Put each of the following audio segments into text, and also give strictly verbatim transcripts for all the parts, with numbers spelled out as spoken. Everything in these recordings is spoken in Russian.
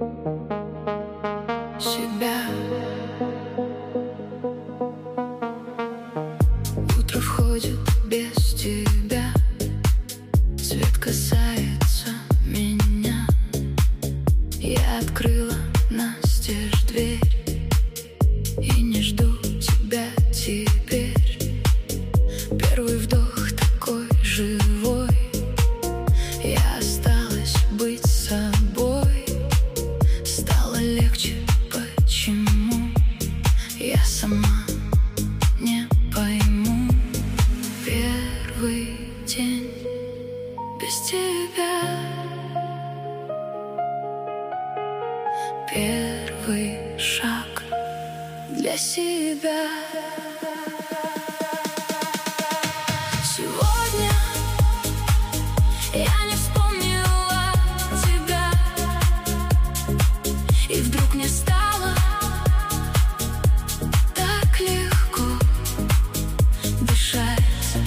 себя. Утро входит без тебя, свет касается меня. Я открыла настежь дверь и не жду тебя теперь. Первый вдох такой живой, я осталась быть собой. Стало легче, почему я сама не пойму. Первый день без тебя, первый шаг для себя. Сегодня я не вспомнила тебя, и вдруг мне стало так легко дышать.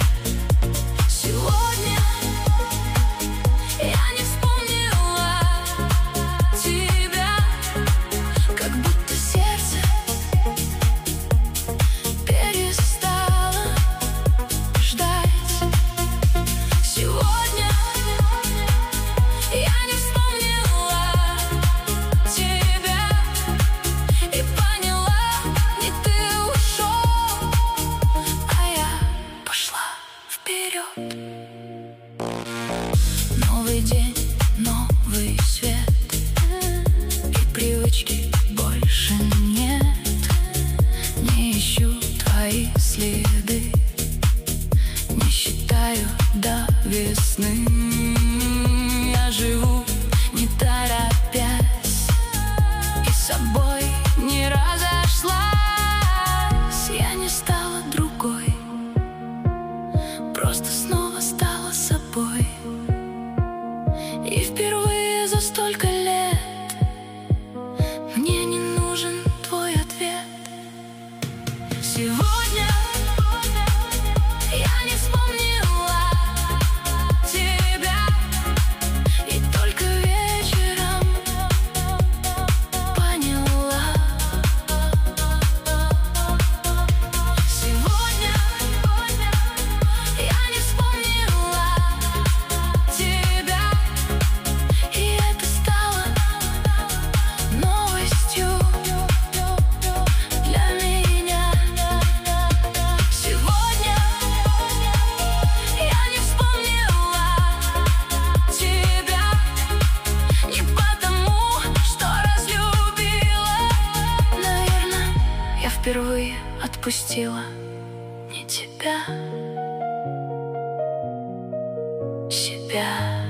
Сегодня я не вспомнила тебя, как будто сердце перестало ждать. Сегодня я не вспомнила тебя и поняла, не ты ушел, а я пошла вперед. Новый день, новый свет, и привычки больше нет. Не ищу твои следы, не считаю до весны. Я живу, не торопясь, и с собой не разошлась. Я не стала другой, просто снова стала собой. И впервые за столько лет мне не нужен твой ответ. Сегодня я не вспомнила тебя, и только вечером поняла. Сегодня я не вспомнила тебя, и это стало новостью для меня. Сегодня я не вспомнила тебя не потому, что разлюбила. Наверное, я впервые отпустила не тебя, себя.